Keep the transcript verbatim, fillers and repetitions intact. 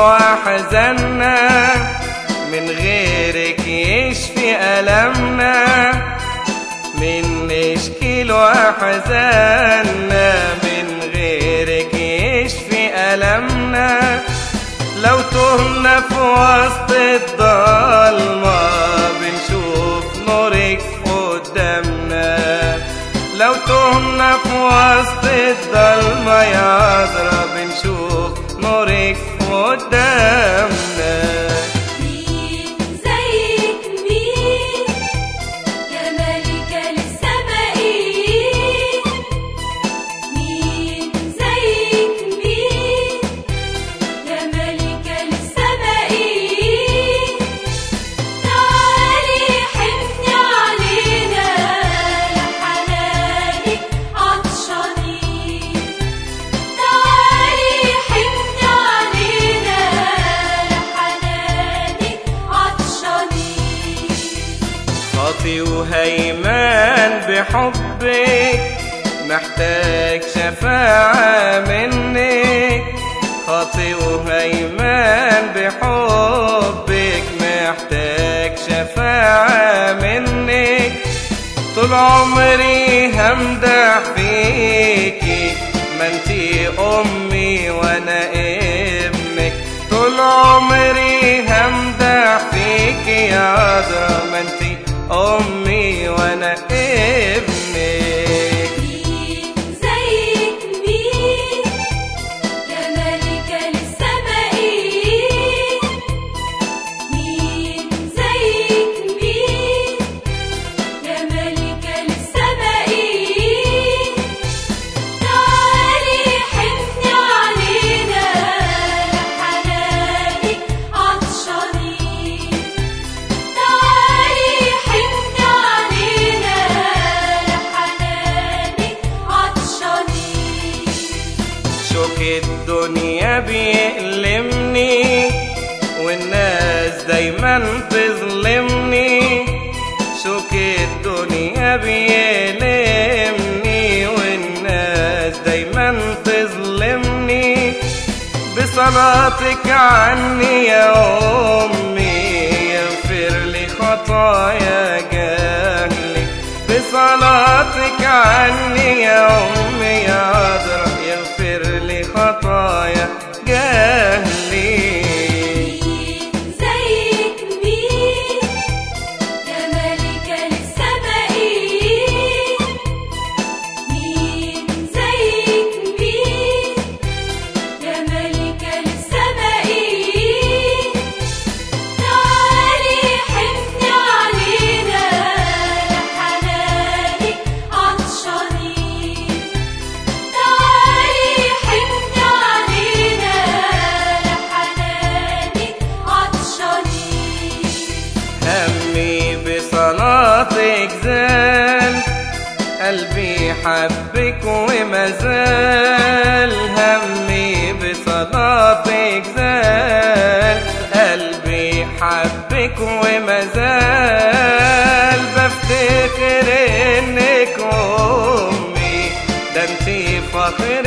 وأحزاننا، من غيرك يشفي ألمنا. من نشكي وأحزاننا، من غيرك يشفي ألمنا. لو تهنا في وسط الضلمة بنشوف نورك قدامنا. لو تهنا في وسط الضلمة يا عذرا بنشوف نورك قدامنا. خاطي وهيمان بحبك، محتاج شفاعة منك. خاطي وهيمان بحبك، محتاج شفاعة منك. طول عمري همدح فيكي، ما انتي أمي وأنا ابنك. طول عمري همدح فيكي يا عذرا، ما انتي أمي وأنا ابنك. شوك الدنيا بيألمني، والناس دايما تظلمني. شوك الدنيا بيألمني، والناس دايما تظلمني. بصلاتك عني يا أمي يغفر لي خطايا جهلي. بصلاتك عني يا أمي يا عذرا يغفر لي خطايا جهلي. بصلاتك زال، قلبي حبك ومازال. همي بصلاتك زال، قلبي حبك ومازال. بفتكر انك امي، ده انتي فخر